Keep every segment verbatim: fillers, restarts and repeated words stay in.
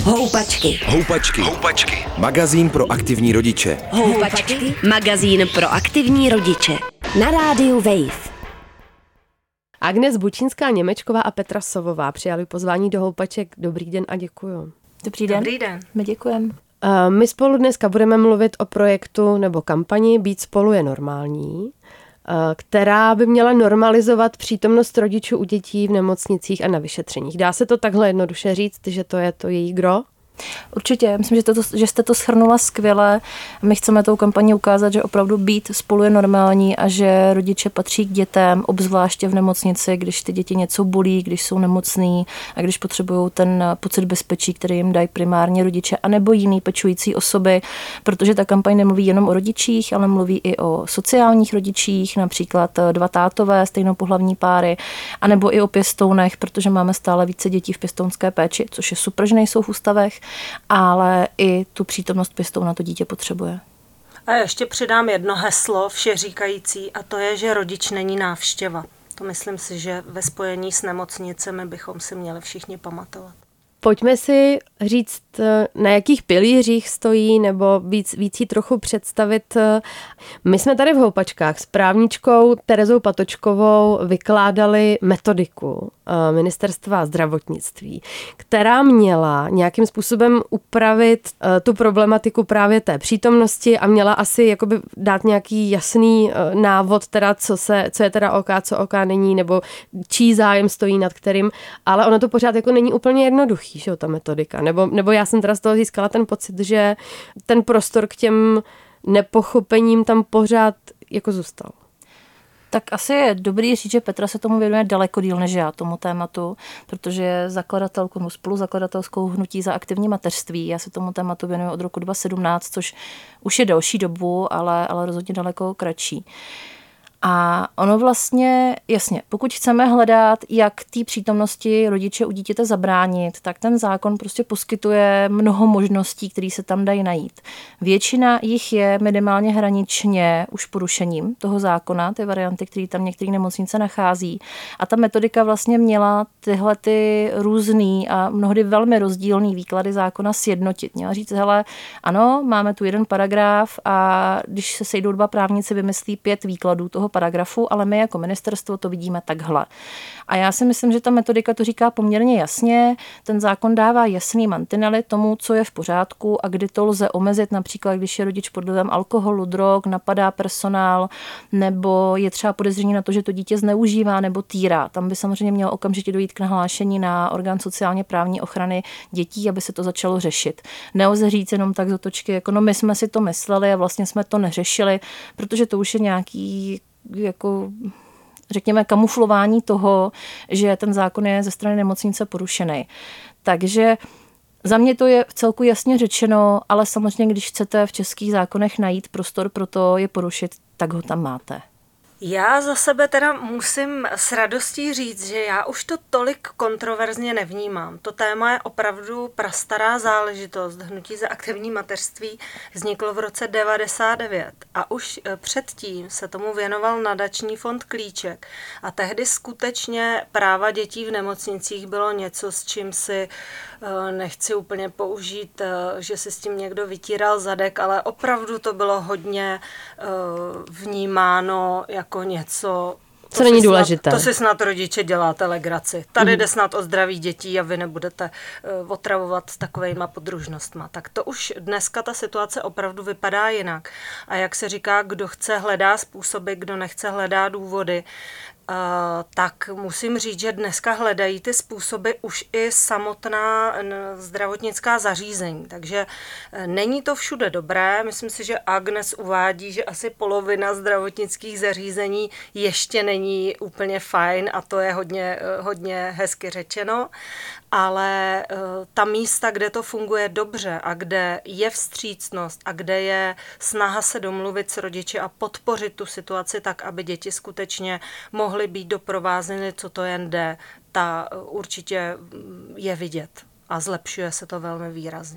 Houpačky. Houpačky. Houpačky. Magazín pro aktivní rodiče. Houpačky. Magazín pro aktivní rodiče. Na rádiu Wave. Agnes Bučínská Němečková a Petra Sovová přijali pozvání do Houpaček. Dobrý den a děkuju. Dobrý den. Dobrý den. My děkujeme. My spolu dneska budeme mluvit o projektu nebo kampani Být spolu je normální, která by měla normalizovat přítomnost rodičů u dětí v nemocnicích a na vyšetřeních. Dá se to takhle jednoduše říct, že to je to její gro? Určitě, myslím, že, to, že jste to shrnula skvěle. My chceme tou kampaní ukázat, že opravdu být spolu je normální a že rodiče patří k dětem, obzvláště v nemocnici, když ty děti něco bolí, když jsou nemocný a když potřebují ten pocit bezpečí, který jim dají primárně rodiče anebo jiný pečující osoby, protože ta kampaň nemluví jenom o rodičích, ale mluví i o sociálních rodičích, například dva tátové, stejnopohlavní páry, anebo i o pěstounech, protože máme stále více dětí v pěstounské péči, což je super, že nejsou v ústavech, ale i tu přítomnost pěstouna to dítě potřebuje. A ještě přidám jedno heslo všeříkající a to je, že rodič není návštěva. To myslím si, že ve spojení s nemocnicemi bychom si měli všichni pamatovat. Pojďme si říct, na jakých pilířích stojí, nebo víc, víc jí trochu představit. My jsme tady v Houpačkách s právničkou Terezou Patočkovou vykládali metodiku Ministerstva zdravotnictví, která měla nějakým způsobem upravit tu problematiku právě té přítomnosti a měla asi jakoby dát nějaký jasný návod, teda co, se, co je teda OK, co OK není, nebo čí zájem stojí nad kterým, ale ono to pořád jako není úplně jednoduchý, že jo, ta metodika. Nebo, nebo já jsem teda z toho získala ten pocit, že ten prostor k těm nepochopením tam pořád jako zůstal. Tak asi je dobrý říct, že Petra se tomu věnuje daleko díl než já tomu tématu, protože je zakladatelkou, spoluzakladatelskou hnutí za aktivní mateřství. Já se tomu tématu věnuju od roku dva tisíce sedmnáct, což už je delší dobu, ale, ale rozhodně daleko kratší. A ono vlastně, jasně, pokud chceme hledat, jak té přítomnosti rodiče u dítěte zabránit, tak ten zákon prostě poskytuje mnoho možností, které se tam dají najít. Většina jich je minimálně hraničně už porušením toho zákona, ty varianty, které tam některé nemocnice nachází. A ta metodika vlastně měla tyhle ty různý a mnohdy velmi rozdílný výklady zákona sjednotit. Měla říct, hele, ano, máme tu jeden paragraf a když se sejdou dva právníci, vymyslí pět výkladů toho paragrafu, ale my jako ministerstvo to vidíme takhle. A já si myslím, že ta metodika to říká poměrně jasně. Ten zákon dává jasný mantinely tomu, co je v pořádku a kdy to lze omezit, například když je rodič pod vlivem alkoholu, drog, napadá personál, nebo je třeba podezření na to, že to dítě zneužívá nebo týrá. Tam by samozřejmě mělo okamžitě dojít k nahlášení na orgán sociálně právní ochrany dětí, aby se to začalo řešit. Nelze říct jenom tak z otočky, jako no my jsme si to mysleli a vlastně jsme to neřešili, protože to už je nějaký jako řekněme kamuflování toho, že ten zákon je ze strany nemocnice porušený. Takže za mě to je v celku jasně řečeno, ale samozřejmě, když chcete v českých zákonech najít prostor pro to je porušit, tak ho tam máte. Já za sebe teda musím s radostí říct, že já už to tolik kontroverzně nevnímám. To téma je opravdu prastará záležitost. Hnutí za aktivní mateřství vzniklo v roce devadesát devět a už předtím se tomu věnoval nadační fond Klíček. A tehdy skutečně práva dětí v nemocnicích bylo něco, s čím si nechci úplně použít, že si s tím někdo vytíral zadek, ale opravdu to bylo hodně vnímáno jako něco, co není důležité. Snad, to si snad rodiče děláte legraci. Tady jde snad o zdraví dětí a vy nebudete uh, otravovat takovejma podružnostma. Tak to už dneska ta situace opravdu vypadá jinak. A jak se říká, kdo chce hledá způsoby, kdo nechce hledá důvody. Uh, tak musím říct, že dneska hledají ty způsoby už i samotná zdravotnická zařízení. Takže uh, není to všude dobré. Myslím si, že Agnes uvádí, že asi polovina zdravotnických zařízení ještě není úplně fajn a to je hodně, uh, hodně hezky řečeno. Ale uh, ta místa, kde to funguje dobře a kde je vstřícnost a kde je snaha se domluvit s rodiči a podpořit tu situaci tak, aby děti skutečně mohly být doprovázeny, co to jen jde, ta určitě je vidět a zlepšuje se to velmi výrazně.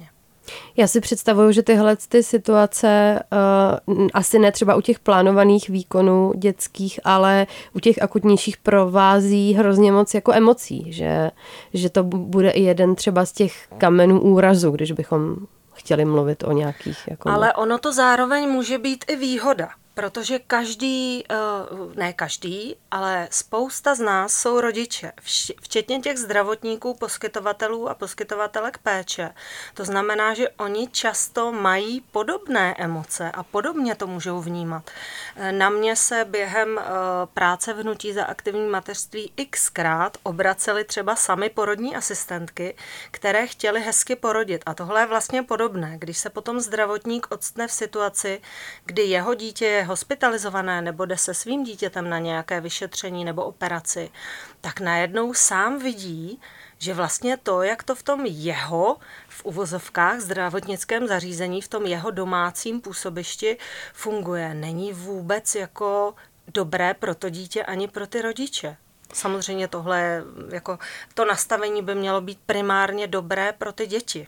Já si představuju, že tyhle ty situace uh, asi ne třeba u těch plánovaných výkonů dětských, ale u těch akutnějších provází hrozně moc jako emocí, že, že to bude i jeden třeba z těch kamenů úrazu, když bychom chtěli mluvit o nějakých... Jako... Ale ono to zároveň může být i výhoda. Protože každý, ne každý, ale spousta z nás jsou rodiče, včetně těch zdravotníků, poskytovatelů a poskytovatelek péče. To znamená, že oni často mají podobné emoce a podobně to můžou vnímat. Na mě se během práce v Hnutí za aktivní mateřství xkrát obracely třeba sami porodní asistentky, které chtěly hezky porodit. A tohle je vlastně podobné, když se potom zdravotník octne v situaci, kdy jeho dítě je hospitalizované nebo jde se svým dítětem na nějaké vyšetření nebo operaci, tak najednou sám vidí, že vlastně to, jak to v tom jeho, v uvozovkách zdravotnickém zařízení, v tom jeho domácím působišti funguje, není vůbec jako dobré pro to dítě ani pro ty rodiče. Samozřejmě tohle, jako to nastavení by mělo být primárně dobré pro ty děti.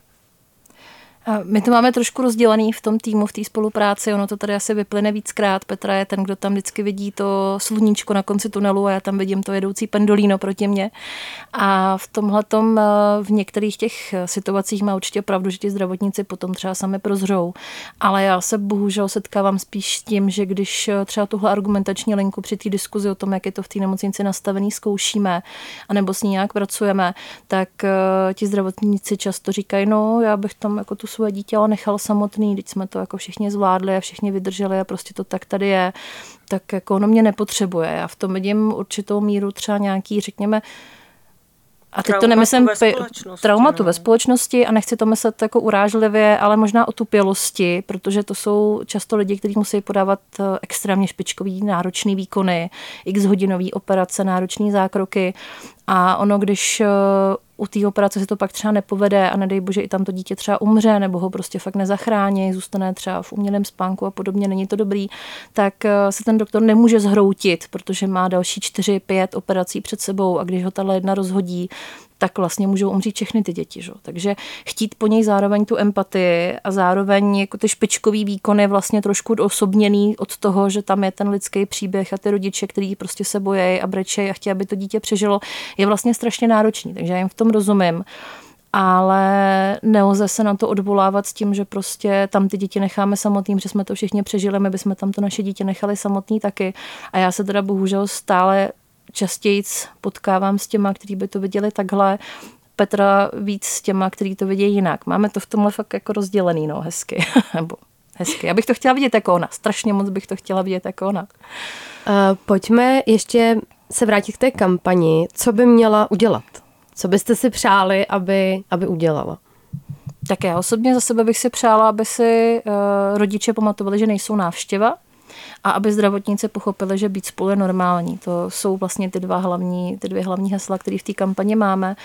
My to máme trošku rozdělený v tom týmu, v té spolupráci, ono to tady asi vyplyne víckrát. Petra je ten, kdo tam vždycky vidí to sluníčko na konci tunelu a já tam vidím to jedoucí pendolino proti mně. A v tomhletom v některých těch situacích má určitě pravdu, že ti zdravotníci potom třeba sami prozřou. Ale já se bohužel setkávám spíš s tím, že když třeba tuhle argumentační linku při té diskuzi o tom, jak je to v té nemocnici nastavený, zkoušíme, anebo s ní nějak pracujeme, tak ti zdravotníci často říkají, no já bych tam jako tu svoje dítě ale nechal samotný, když jsme to jako všichni zvládli a všichni vydrželi a prostě to tak tady je, tak jako ono mě nepotřebuje. Já v tom vidím určitou míru třeba nějaký, řekněme, a teď to nemyslím traumatu ve společnosti a nechci to myslet jako urážlivě, ale možná otupělosti, protože to jsou často lidi, kteří musí podávat extrémně špičkový, náročný výkony, x hodinový operace, náročný zákroky a ono, když u té operace se to pak třeba nepovede a nedej bože i tam to dítě třeba umře nebo ho prostě fakt nezachrání, zůstane třeba v umělém spánku a podobně, není to dobrý, tak se ten doktor nemůže zhroutit, protože má další čtyři, pět operací před sebou a když ho tahle jedna rozhodí, tak vlastně můžou umřít všechny ty děti. Že? Takže chtít po něj zároveň tu empatii a zároveň jako ty špičkový výkony vlastně trošku osobněný od toho, že tam je ten lidský příběh a ty rodiče, kteří prostě se bojí a brečejí a chtějí, aby to dítě přežilo, je vlastně strašně náročný. Takže já jim v tom rozumím. Ale nelze se na to odvolávat s tím, že prostě tam ty děti necháme samotný, že jsme to všichni přežili, my bychom tam to naše dítě nechali samotný taky. A já se teda bohužel stále častěji potkávám s těma, kteří by to viděli takhle. Petra víc s těma, kteří to vidějí jinak. Máme to v tomhle fakt jako rozdělený, no, hezky. Nebo hezky. Já bych to chtěla vidět jako ona. Strašně moc bych to chtěla vidět jako ona. Uh, pojďme ještě se vrátit k té kampani. Co by měla udělat? Co byste si přáli, aby, aby udělala? Tak já osobně za sebe bych si přála, aby si uh, rodiče pamatovali, že nejsou návštěva a aby zdravotníci pochopili, že být spolu je normální. To jsou vlastně ty dva hlavní, ty dvě hlavní hesla, které v té kampani máme.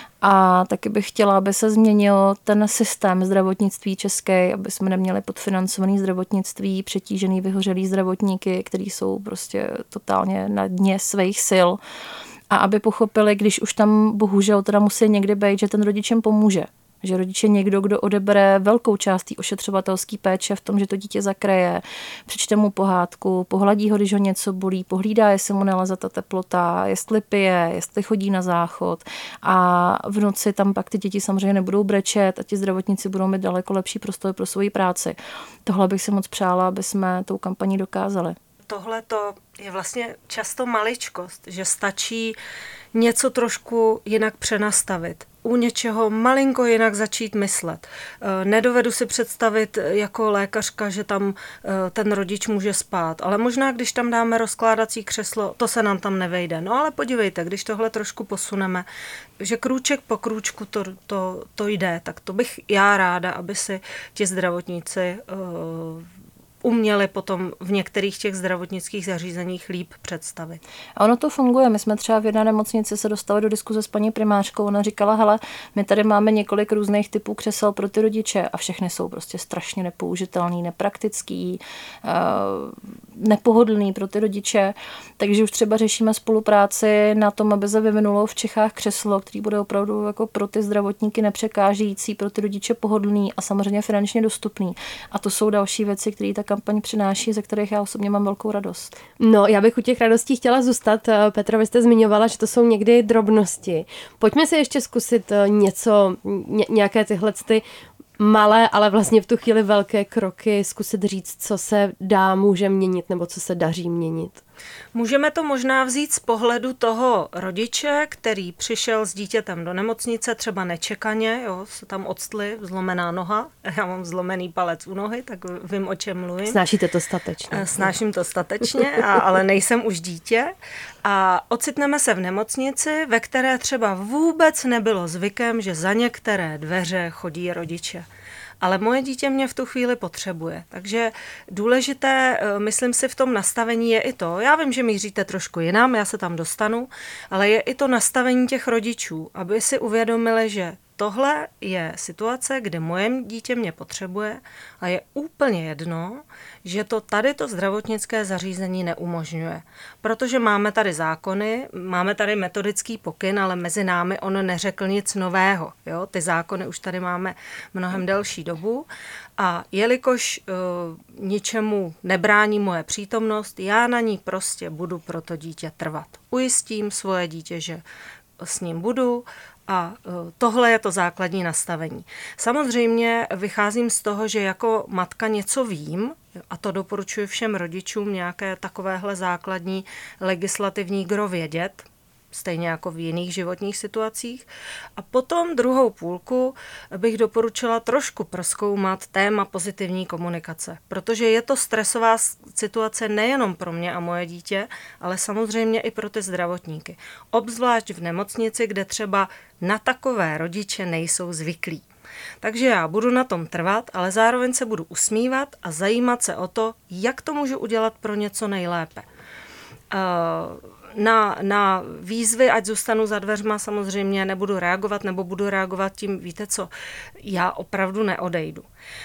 A taky bych chtěla, aby se změnil ten systém zdravotnictví české, aby jsme neměli podfinancovaný zdravotnictví, přetížený, vyhořelý zdravotníky, kteří jsou prostě totálně na dně svých sil. A aby pochopili, když už tam bohužel teda musí někdy být, že ten rodič jim pomůže. Že rodič je někdo, kdo odebere velkou část té ošetřovatelské péče v tom, že to dítě zakreje, přečte mu pohádku, pohladí ho, když ho něco bolí, pohlídá, jestli mu neleze ta teplota, jestli pije, jestli chodí na záchod. A v noci tam pak ty děti samozřejmě nebudou brečet a ti zdravotníci budou mít daleko lepší prostor pro svoji práci. Tohle bych si moc přála, aby jsme tou kampaní dokázali. Tohle to je vlastně často maličkost, že stačí něco trošku jinak přenastavit. U něčeho malinko jinak začít myslet. Nedovedu si představit jako lékařka, že tam ten rodič může spát, ale možná, když tam dáme rozkládací křeslo, to se nám tam nevejde. No ale podívejte, když tohle trošku posuneme, že krůček po krůčku to, to, to jde, tak to bych já ráda, aby si ti zdravotníci uh, uměli potom v některých těch zdravotnických zařízeních líp představit. A ono to funguje. My jsme třeba v jedné nemocnici se dostali do diskuze s paní primářkou. Ona říkala, hele, my tady máme několik různých typů křesel pro ty rodiče a všechny jsou prostě strašně nepoužitelný, nepraktický, nepohodlný pro ty rodiče. Takže už třeba řešíme spolupráci na tom, aby se vyvinulo v Čechách křeslo, který bude opravdu jako pro ty zdravotníky nepřekážející, pro ty rodiče pohodlný a samozřejmě finančně dostupný. A to jsou další věci, které ta kampaň přináší, ze kterých já osobně mám velkou radost. No, já bych u těch radostí chtěla zůstat. Petra, vy jste zmiňovala, že to jsou někdy drobnosti. Pojďme si ještě zkusit něco, ně, nějaké tyhle ty malé, ale vlastně v tu chvíli velké kroky, zkusit říct, co se dá, může měnit, nebo co se daří měnit. Můžeme to možná vzít z pohledu toho rodiče, který přišel s dítětem do nemocnice, třeba nečekaně, jo, se tam odstli, zlomená noha, já mám zlomený palec u nohy, tak vím, o čem mluvím. Snášíte to statečně. Snáším to statečně, a, ale nejsem už dítě. A ocitneme se v nemocnici, ve které třeba vůbec nebylo zvykem, že za některé dveře chodí rodiče. Ale moje dítě mě v tu chvíli potřebuje. Takže důležité, myslím si, v tom nastavení je i to, já vím, že míříte trošku jinam, já se tam dostanu, ale je i to nastavení těch rodičů, aby si uvědomili, že tohle je situace, kde moje dítě mě potřebuje a je úplně jedno, že to tady to zdravotnické zařízení neumožňuje. Protože máme tady zákony, máme tady metodický pokyn, ale mezi námi on neřekl nic nového. Jo? Ty zákony už tady máme mnohem delší dobu a jelikož uh, ničemu nebrání moje přítomnost, já na ní prostě budu pro to dítě trvat. Ujistím svoje dítě, že s ním budu, a tohle je to základní nastavení. Samozřejmě vycházím z toho, že jako matka něco vím, a to doporučuji všem rodičům nějaké takovéhle základní legislativní gro vědět, stejně jako v jiných životních situacích. A potom druhou půlku bych doporučila trošku prozkoumat téma pozitivní komunikace, protože je to stresová situace nejenom pro mě a moje dítě, ale samozřejmě i pro ty zdravotníky. Obzvlášť v nemocnici, kde třeba na takové rodiče nejsou zvyklí. Takže já budu na tom trvat, ale zároveň se budu usmívat a zajímat se o to, jak to můžu udělat pro něco nejlépe. Uh, Na, na výzvy, ať zůstanu za dveřma, samozřejmě nebudu reagovat, nebo budu reagovat tím, víte co, já opravdu neodejdu.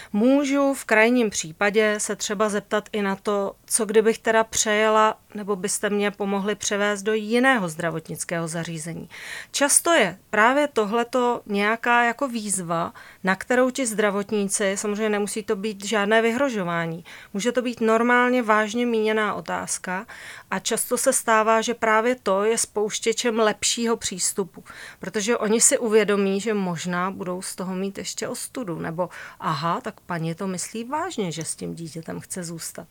Můžu v krajním případě se třeba zeptat i na to, co kdybych teda přejela, nebo byste mě pomohli převést do jiného zdravotnického zařízení. Často je právě tohleto nějaká jako výzva, na kterou ti zdravotníci, samozřejmě nemusí to být žádné vyhrožování, může to být normálně vážně míněná otázka a často se stává, že právě to je spouštěčem lepšího přístupu, protože oni si uvědomí, že možná budou z toho mít ještě ostudu, nebo aha, tak paní to myslí vážně, že s tím dítětem chce zůstat.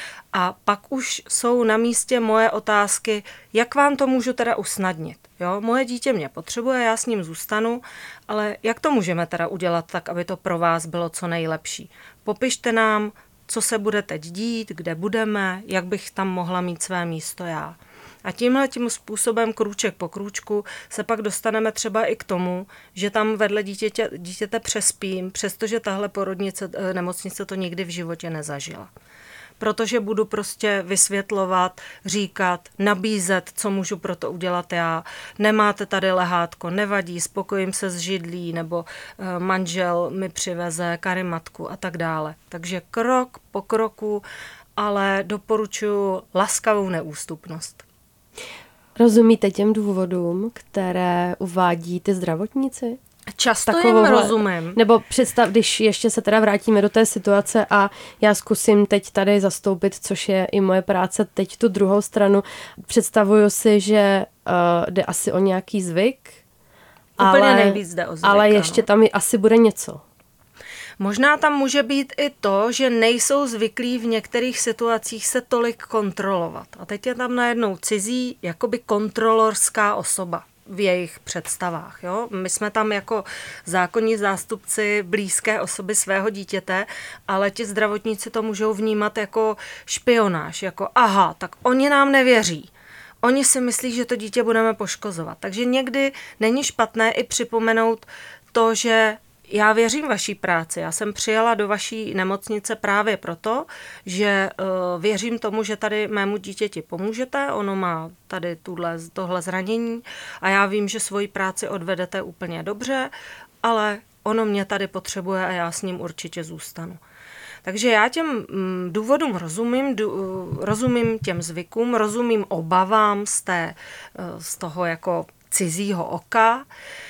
A pak už jsou na místě moje otázky, jak vám to můžu teda usnadnit. Jo? Moje dítě mě potřebuje, já s ním zůstanu, ale jak to můžeme teda udělat tak, aby to pro vás bylo co nejlepší? Popište nám, co se bude teď dít, kde budeme, jak bych tam mohla mít své místo já. A tímhle tím způsobem krůček po krůčku se pak dostaneme třeba i k tomu, že tam vedle dítěte, dítěte přespím, přestože tahle porodnice, nemocnice to nikdy v životě nezažila. Protože budu prostě vysvětlovat, říkat, nabízet, co můžu pro to udělat já. Nemáte tady lehátko, nevadí, spokojím se s židlí, nebo manžel mi přiveze karimatku a tak dále. Takže krok po kroku, ale doporučuji laskavou neústupnost. Rozumíte těm důvodům, které uvádí ty zdravotníci? Často jim rozumím. Nebo představ, když ještě se teda vrátíme do té situace a já zkusím teď tady zastoupit, což je i moje práce, teď tu druhou stranu. Představuju si, že uh, jde asi o nějaký zvyk. Úplně ale, nejvíc jde o zvyk. Ale ještě ano. tam asi bude něco. Možná tam může být i to, že nejsou zvyklí v některých situacích se tolik kontrolovat. A teď je tam najednou cizí, jakoby kontrolorská osoba v jejich představách. Jo? My jsme tam jako zákonní zástupci blízké osoby svého dítěte, ale ti zdravotníci to můžou vnímat jako špionáž, jako aha, tak oni nám nevěří. Oni si myslí, že to dítě budeme poškozovat. Takže někdy není špatné i připomenout to, že já věřím vaší práci. Já jsem přijela do vaší nemocnice právě proto, že uh, věřím tomu, že tady mému dítěti pomůžete. Ono má tady tuhle, tohle zranění a já vím, že svoji práci odvedete úplně dobře, ale ono mě tady potřebuje a já s ním určitě zůstanu. Takže já těm důvodům rozumím, rozumím těm zvykům, rozumím obavám z, té, z toho jako cizího oka,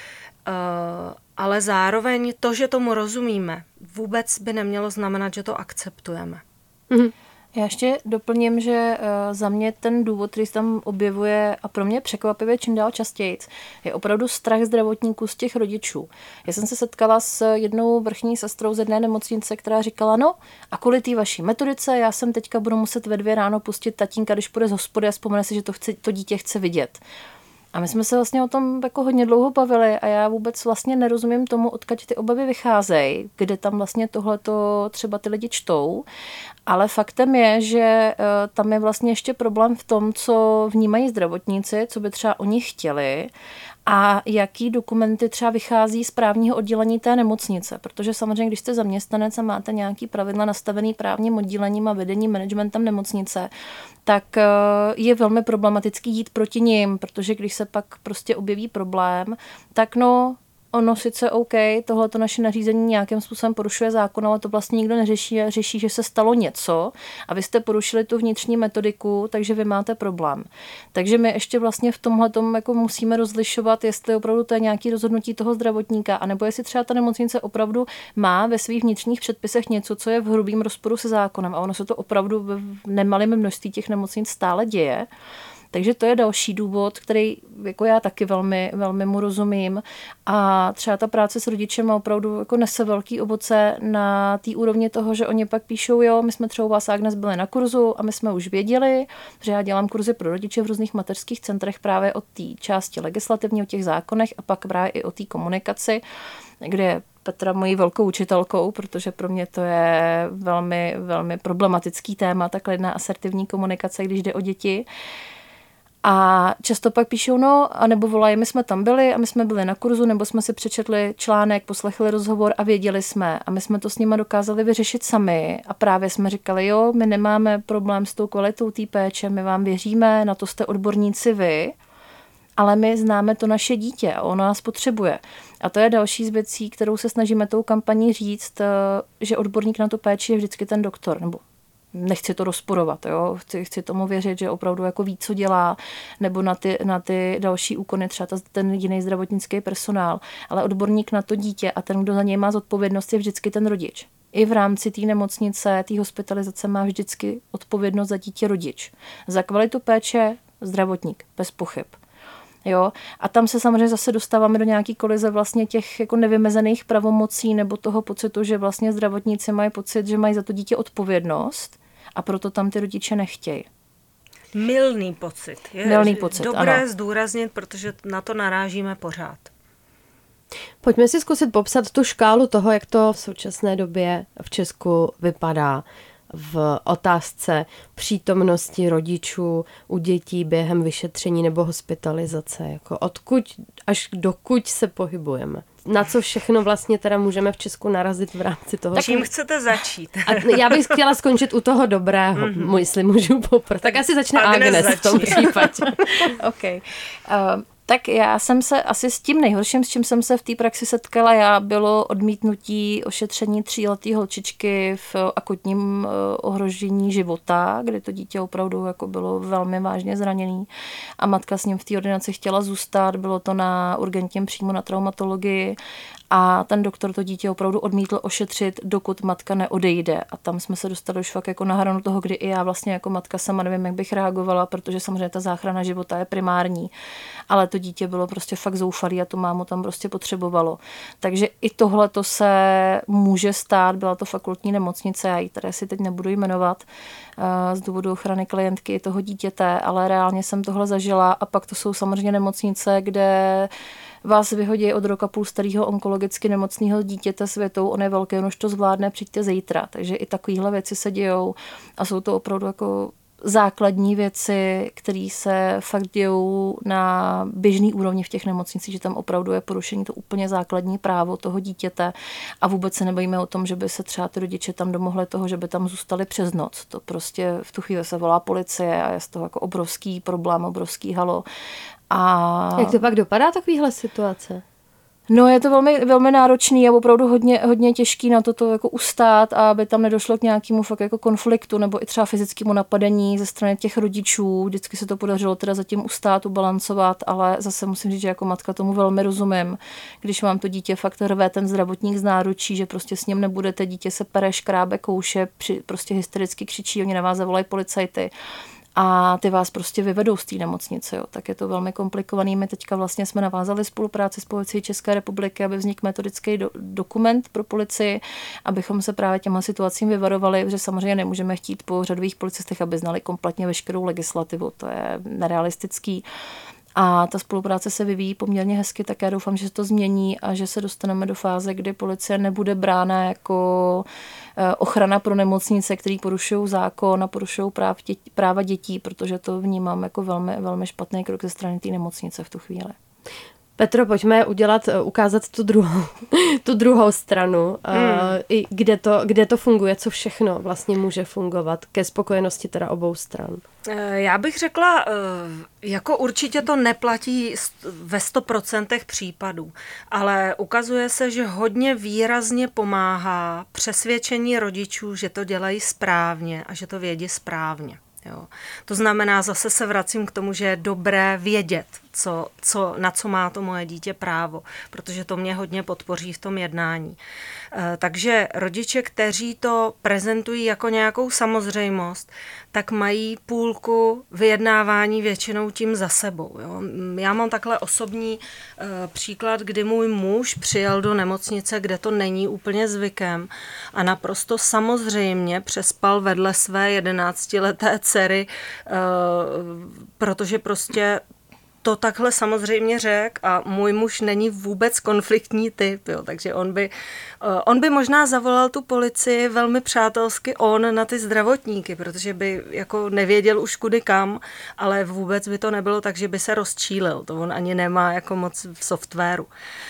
ale zároveň to, že tomu rozumíme, vůbec by nemělo znamenat, že to akceptujeme. Mhm. Já ještě doplním, že za mě ten důvod, který se tam objevuje a pro mě překvapivě čím dál častěji, je opravdu strach zdravotníků z těch rodičů. Já jsem se setkala s jednou vrchní sestrou z jedné nemocnice, která říkala, no a kvůli té vaší metodice, já jsem teďka budu muset ve dvě ráno pustit tatínka, když půjde z hospody a vzpomene si, že to, chce, to dítě chce vidět. A my jsme se vlastně o tom jako hodně dlouho bavili a já vůbec vlastně nerozumím tomu, odkud ty obavy vycházejí, kde tam vlastně tohleto třeba ty lidi čtou. Ale faktem je, že tam je vlastně ještě problém v tom, co vnímají zdravotníci, co by třeba oni chtěli a jaký dokumenty třeba vychází z právního oddělení té nemocnice. Protože samozřejmě, když jste zaměstnanec a máte nějaký pravidla nastavený právním oddělením a vedením managementem nemocnice, tak je velmi problematický jít proti nim, protože když se pak prostě objeví problém, tak no, ono sice OK, tohleto naše nařízení nějakým způsobem porušuje zákon, ale to vlastně nikdo neřeší a řeší, že se stalo něco a vy jste porušili tu vnitřní metodiku, takže vy máte problém. Takže my ještě vlastně v tomhletom jako musíme rozlišovat, jestli opravdu to je nějaké rozhodnutí toho zdravotníka, anebo jestli třeba ta nemocnice opravdu má ve svých vnitřních předpisech něco, co je v hrubým rozporu se zákonem a ono se to opravdu v nemalém množství těch nemocnic stále děje. Takže to je další důvod, který jako já taky velmi, velmi mu rozumím. A třeba ta práce s rodičem opravdu jako nese velký ovoce na té úrovni toho, že oni pak píšou, jo, my jsme třeba u vás Agnes byli na kurzu a my jsme už věděli, že já dělám kurzy pro rodiče v různých mateřských centrech právě o té části legislativní, o těch zákonech a pak právě i o té komunikaci, kde je Petra mojí velkou učitelkou, protože pro mě to je velmi, velmi problematický téma, ta klidná asertivní komunikace, když jde o děti. A často pak píšou, no, anebo volají, my jsme tam byli a my jsme byli na kurzu, nebo jsme si přečetli článek, poslechli rozhovor a věděli jsme. A my jsme to s nima dokázali vyřešit sami. A právě jsme říkali, jo, my nemáme problém s tou kvalitou té péče, my vám věříme, na to jste odborníci vy, ale my známe to naše dítě a ono nás potřebuje. A to je další z věcí, kterou se snažíme tou kampaní říct, že odborník na tu péči je vždycky ten doktor, nebo nechci to rozporovat, jo? Chci, chci tomu věřit, že opravdu jako ví, co dělá, nebo na ty, na ty další úkony, třeba ten jiný zdravotnický personál, ale odborník na to dítě a ten, kdo za něj má zodpovědnost, je vždycky ten rodič. I v rámci té nemocnice, té hospitalizace má vždycky odpovědnost za dítě rodič. Za kvalitu péče zdravotník, bez pochyb. Jo? A tam se samozřejmě zase dostáváme do nějaký kolize vlastně těch jako nevymezených pravomocí nebo toho pocitu, že vlastně zdravotníci mají pocit, že mají za to dítě odpovědnost a proto tam ty rodiče nechtějí. Mylný pocit. Je Mylný pocit, dobré ano. zdůraznit, protože na to narážíme pořád. Pojďme si zkusit popsat tu škálu toho, jak to v současné době v Česku vypadá v otázce přítomnosti rodičů u dětí během vyšetření nebo hospitalizace. Jako odkud až dokud se pohybujeme. Na co všechno vlastně teda můžeme v Česku narazit v rámci toho. Čím chcete začít? A já bych chtěla skončit u toho dobrého, mm-hmm. jestli můžu poprvat. Tak asi začne Agnes, Agnes v tom případě. OK. Uh, tak já jsem se asi s tím nejhorším, s čím jsem se v té praxi setkala, já bylo odmítnutí ošetření tříleté holčičky v akutním ohrožení života, kdy to dítě opravdu jako bylo velmi vážně zraněný a matka s ním v té ordinaci chtěla zůstat, bylo to na urgentním příjmu na traumatologii a ten doktor to dítě opravdu odmítl ošetřit, dokud matka neodejde. A tam jsme se dostali už fakt jako na hranu toho, kdy i já vlastně jako matka sama nevím, jak bych reagovala, protože samozřejmě ta záchrana života je primární. Ale to dítě bylo prostě fakt zoufalý a tu mámu tam prostě potřebovalo. Takže i tohle to se může stát, byla to fakultní nemocnice, já ji tady si teď nebudu jmenovat z důvodu ochrany klientky i toho dítěte, ale reálně jsem tohle zažila a pak to jsou samozřejmě nemocnice, kde vás vyhodí od roka půl starého onkologicky nemocného dítěte světou, on je velký, on už to zvládne, přijďte zítra. Takže i takovéhle věci se dějou a jsou to opravdu jako základní věci, které se fakt dějou na běžný úrovni v těch nemocnicích, že tam opravdu je porušení to úplně základní právo toho dítěte a vůbec se nebojíme o tom, že by se třeba ty rodiče tam domohli toho, že by tam zůstali přes noc. To prostě v tu chvíli se volá policie a je z toho jako obrovský problém, obrovský halo. A... Jak to pak dopadá takovýhle situace? No je to velmi, velmi náročný a opravdu hodně, hodně těžký na toto jako ustát, aby tam nedošlo k nějakému fakt jako konfliktu nebo i třeba fyzickému napadení ze strany těch rodičů. Vždycky se to podařilo teda zatím ustát, ubalancovat, ale zase musím říct, že jako matka tomu velmi rozumím. Když mám to dítě fakt rve ten zdravotník z náručí, že prostě s ním nebudete, dítě se pere, škrábe, kouše, při, prostě hystericky křičí, oni na vás zavolají policajty. A ty vás prostě vyvedou z té nemocnice. Jo. Tak je to velmi komplikovaný. My teďka vlastně jsme navázali spolupráci s policií České republiky, aby vznikl metodický do, dokument pro policii, abychom se právě těmhle situacím vyvarovali, že samozřejmě nemůžeme chtít po řadových policistech, aby znali kompletně veškerou legislativu. To je nerealistický. A ta spolupráce se vyvíjí poměrně hezky, tak já doufám, že se to změní a že se dostaneme do fáze, kdy policie nebude brána jako ochrana pro nemocnice, který porušují zákon a porušují práv dětí, práva dětí, protože to vnímám jako velmi, velmi špatný krok ze strany té nemocnice v tu chvíli. Petro, pojďme udělat, ukázat tu druhou, tu druhou stranu, hmm. i kde to, kde to funguje, co všechno vlastně může fungovat ke spokojenosti teda obou stran. Já bych řekla, jako určitě to neplatí ve sto procent případů, ale ukazuje se, že hodně výrazně pomáhá přesvědčení rodičů, že to dělají správně a že to vědí správně. Jo. To znamená, zase se vracím k tomu, že je dobré vědět, co, co, na co má to moje dítě právo, protože to mě hodně podpoří v tom jednání. E, takže rodiče, kteří to prezentují jako nějakou samozřejmost, tak mají půlku vyjednávání většinou tím za sebou. Jo. Já mám takhle osobní e, příklad, kdy můj muž přijel do nemocnice, kde to není úplně zvykem a naprosto samozřejmě přespal vedle své jedenáctileté dcery, e, protože prostě to takhle samozřejmě řekl a můj muž není vůbec konfliktní typ, jo, takže on by, on by možná zavolal tu policii velmi přátelsky on na ty zdravotníky, protože by jako nevěděl už kudy kam, ale vůbec by to nebylo tak, že by se rozčílil, to on ani nemá jako moc v softwaru.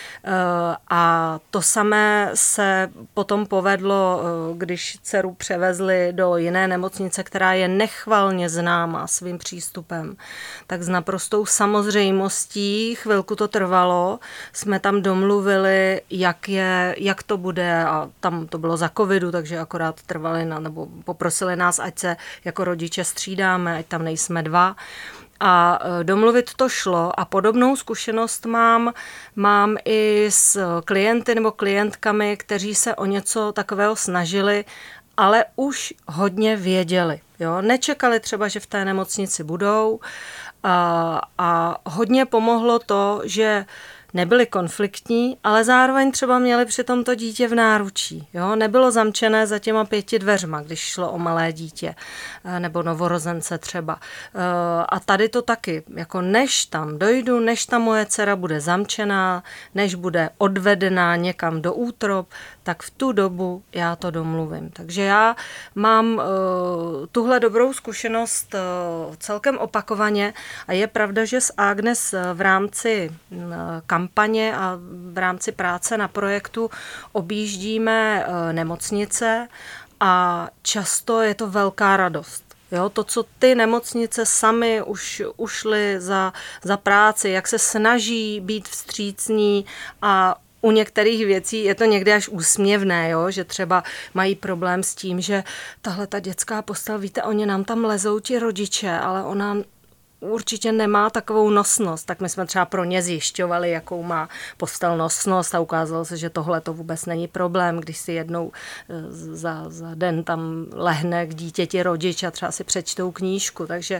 A to samé se potom povedlo, když dceru převezli do jiné nemocnice, která je nechvalně známá svým přístupem, tak s naprostou samozřejmostí, chvilku to trvalo, jsme tam domluvili, jak, je, jak to bude a tam to bylo za covidu, takže akorát trvali na, nebo poprosili nás, ať se jako rodiče střídáme, ať tam nejsme dva. A domluvit to šlo a podobnou zkušenost mám, mám i s klienty nebo klientkami, kteří se o něco takového snažili, ale už hodně věděli. Jo? Nečekali třeba, že v té nemocnici budou a, a hodně pomohlo to, že nebyli konfliktní, ale zároveň třeba měli přitom to dítě v náručí. Jo? Nebylo zamčené za těma pěti dveřma, když šlo o malé dítě nebo novorozence třeba. A tady to taky, jako než tam dojdu, než ta moje dcera bude zamčená, než bude odvedená někam do útrob, tak v tu dobu já to domluvím. Takže já mám uh, tuhle dobrou zkušenost uh, celkem opakovaně a je pravda, že s Agnes v rámci uh, kampaně a v rámci práce na projektu objíždíme uh, nemocnice a často je to velká radost. Jo, to, co ty nemocnice sami už ušly za, za práci, jak se snaží být vstřícní a u některých věcí je to někdy až úsměvné, jo? Že třeba mají problém s tím, že tahle ta dětská postel, víte, oni nám tam lezou ti rodiče, ale ona určitě nemá takovou nosnost, tak my jsme třeba pro ně zjišťovali, jakou má postel nosnost a ukázalo se, že tohle to vůbec není problém, když si jednou za, za den tam lehne k dítěti rodič a třeba si přečtou knížku, takže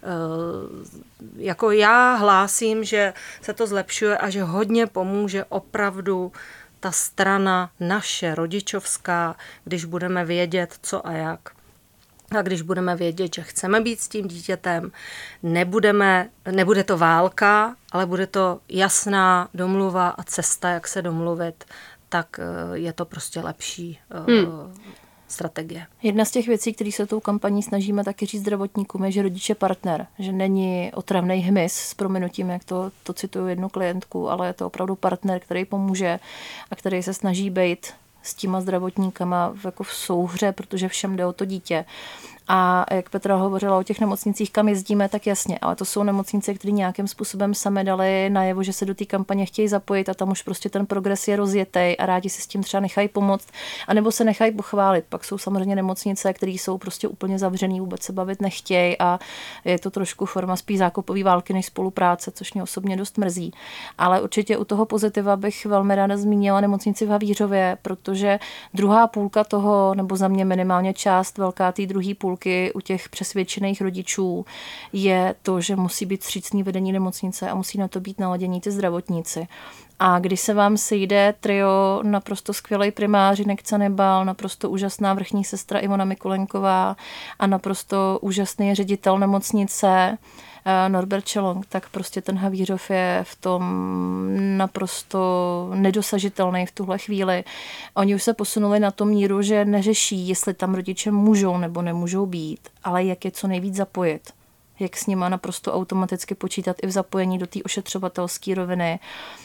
jako já hlásím, že se to zlepšuje a že hodně pomůže opravdu ta strana naše, rodičovská, když budeme vědět, co a jak. A když budeme vědět, že chceme být s tím dítětem, nebudeme, nebude to válka, ale bude to jasná domluva a cesta, jak se domluvit, tak je to prostě lepší. Hmm. strategie. Jedna z těch věcí, které se tou kampaní snažíme taky říct zdravotníkům, je, že rodič je partner, že není otravnej hmyz s prominutím, jak to, to cituju jednu klientku, ale je to opravdu partner, který pomůže a který se snaží být s těma zdravotníkama jako v souhře, protože všem jde o to dítě. A jak Petra hovořila o těch nemocnicích, kam jezdíme, tak jasně, ale to jsou nemocnice, které nějakým způsobem sami dali najevo, že se do té kampaně chtějí zapojit a tam už prostě ten progres je rozjetej a rádi si s tím třeba nechají pomoct, anebo se nechají pochválit. Pak jsou samozřejmě nemocnice, které jsou prostě úplně zavřený, vůbec se bavit nechtějí a je to trošku forma spíš zákopové války než spolupráce, což mě osobně dost mrzí. Ale určitě u toho pozitiva bych velmi ráda zmínila nemocnici v Havířově, protože druhá půlka toho, nebo za mě minimálně část velká té druhé půlky u těch přesvědčených rodičů je to, že musí být vstřícný vedení nemocnice a musí na to být naladění ty zdravotníci. A když se vám sejde trio naprosto skvělej primář Jinek Canibal, naprosto úžasná vrchní sestra Ivona Mikulenková a naprosto úžasný ředitel nemocnice Norbert Čelong, tak prostě ten Havířov je v tom naprosto nedosažitelný v tuhle chvíli. Oni už se posunuli na tom míru, že neřeší, jestli tam rodiče můžou nebo nemůžou být, ale jak je co nejvíc zapojit. Jak s nima naprosto automaticky počítat i v zapojení do té ošetřovatelské roviny.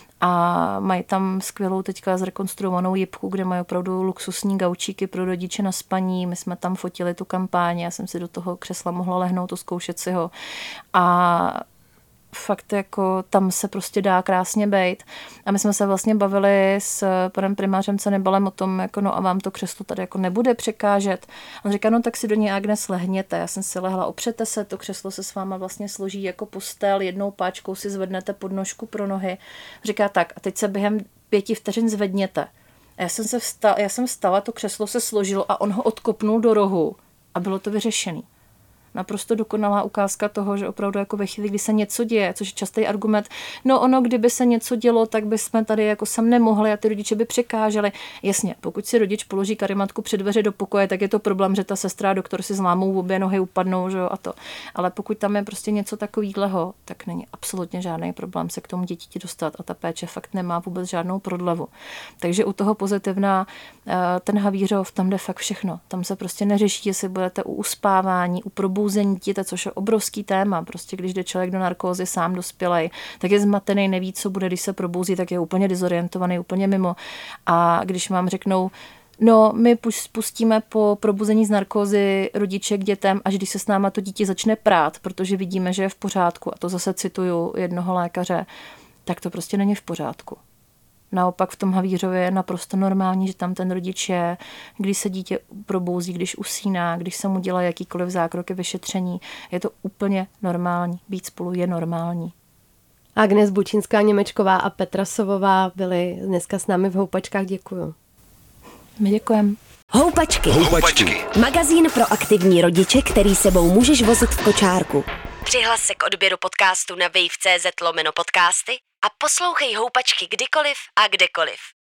A mají tam skvělou teďka zrekonstruovanou jipku, kde mají opravdu luxusní gaučíky pro rodiče na spaní. My jsme tam fotili tu kampaň, já jsem si do toho křesla mohla lehnout, zkoušet si ho. A fakt jako tam se prostě dá krásně bejt. A my jsme se vlastně bavili s panem primářem Canibalem o tom, jako no a vám to křeslo tady jako nebude překážet. On říká, no tak si do něj Agnes lehněte. Já jsem si lehla, opřete se, to křeslo se s váma vlastně složí jako postel, jednou páčkou si zvednete podnožku pro nohy. Říká tak a teď se během pěti vteřin zvedněte. A já jsem se vstala, já jsem vstala, to křeslo se složilo a on ho odkopnul do rohu a bylo to vyřešený. Naprosto dokonalá ukázka toho, že opravdu jako ve chvíli, kdy se něco děje, což je častý argument, no ono, kdyby se něco dělo, tak bychom tady jako sem nemohli a ty rodiče by překáželi. Jasně, pokud si rodič položí karimatku před dveře do pokoje, tak je to problém, že ta sestra a doktor si zlámou obě nohy, upadnou, že jo, a to. Ale pokud tam je prostě něco takového, tak není absolutně žádný problém se k tomu dítěti dostat a ta péče fakt nemá vůbec žádnou prodlevu. Takže u toho pozitivná ten Havířov, tam jde fakt všechno. Tam se prostě neřeší, jestli budete u uspávání, u probouzení dítěte, což je obrovský téma. Prostě když jde člověk do narkózy sám dospělej, tak je zmatený, neví, co bude, když se probouzí, tak je úplně dezorientovaný, úplně mimo. A když vám řeknou, no, my pustíme po probuzení z narkózy rodiče k dětem, až když se s náma to dítě začne prát, protože vidíme, že je v pořádku, a to zase cituju jednoho lékaře, tak to prostě není v pořádku. Naopak v tom Havířově je naprosto normální, že tam ten rodič je, když se dítě probouzí, když usíná, když se mu dělají jakýkoliv zákroky vyšetření. Je to úplně normální. Být spolu je normální. Agnes Bučinská Němečková a Petra Sovová byly dneska s námi v Houpačkách. Děkuju. My děkujeme. Houpačky. Houpačky. Magazín pro aktivní rodiče, který sebou můžeš vozit v kočárku. Přihlas se k odběru podcastu na wave tečka cz lomeno podcasty a poslouchej Houpačky kdykoliv a kdekoliv.